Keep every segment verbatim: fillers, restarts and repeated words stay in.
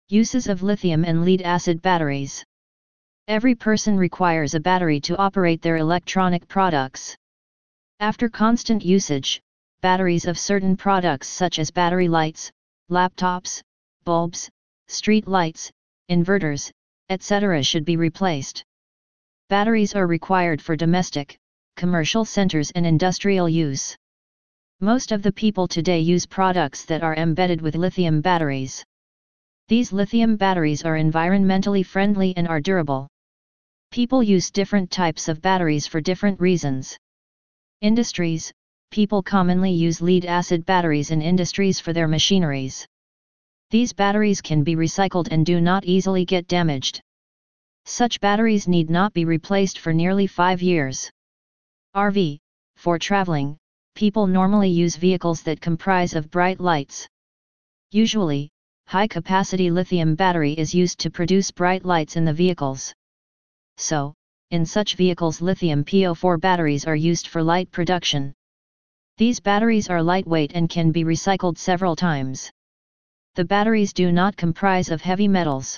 Uses of lithium and lead-acid batteries. Every person requires a battery to operate their electronic products. After constant usage, batteries of certain products such as battery lights, laptops, bulbs, street lights, inverters, et cetera should be replaced. Batteries are required for domestic, commercial centers and industrial use. Most of the people today use products that are embedded with lithium batteries. These lithium batteries are environmentally friendly and are durable. People use different types of batteries for different reasons. Industries. People commonly use lead-acid batteries in industries for their machineries. These batteries can be recycled and do not easily get damaged. Such batteries need not be replaced for nearly five years. R V. For traveling, people normally use vehicles that comprise of bright lights. Usually, high-capacity lithium battery is used to produce bright lights in the vehicles. So, in such vehicles lithium P O four batteries are used for light production. These batteries are lightweight and can be recycled several times. The batteries do not comprise of heavy metals.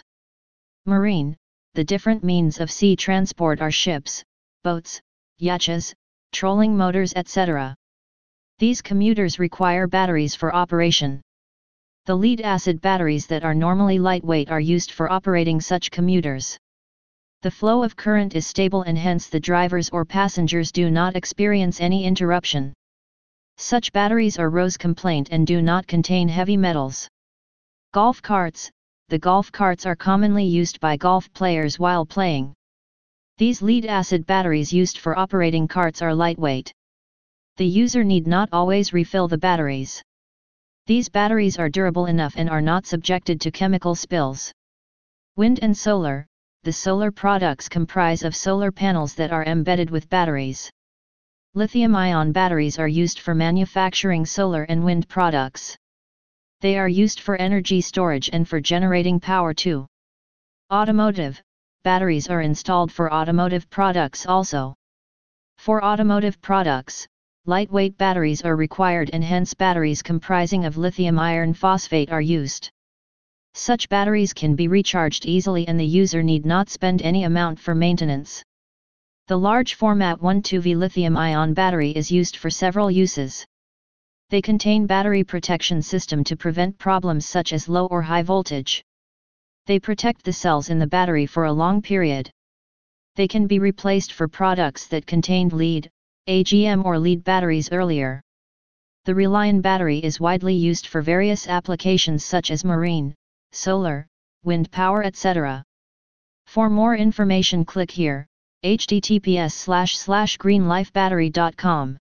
Marine. The different means of sea transport are ships, boats, yachts, trolling motors et cetera. These commuters require batteries for operation. The lead-acid batteries that are normally lightweight are used for operating such commuters. The flow of current is stable and hence the drivers or passengers do not experience any interruption. Such batteries are rose complaint and do not contain heavy metals. Golf carts. The golf carts are commonly used by golf players while playing. These lead-acid batteries used for operating carts are lightweight. The user need not always refill the batteries. These batteries are durable enough and are not subjected to chemical spills. Wind and solar. The solar products comprise of solar panels that are embedded with batteries. Lithium-ion batteries are used for manufacturing solar and wind products. They are used for energy storage and for generating power too. Automotive. Batteries are installed for automotive products also. For automotive products, lightweight batteries are required and hence batteries comprising of lithium iron phosphate are used. Such batteries can be recharged easily and the user need not spend any amount for maintenance. The large format one two V lithium-ion battery is used for several uses. They contain battery protection system to prevent problems such as low or high voltage. They protect the cells in the battery for a long period. They can be replaced for products that contained lead, A G M or lead batteries earlier. The Relion battery is widely used for various applications such as marine, solar, wind power et cetera. For more information click here. H T T P S slash slash green life battery dot com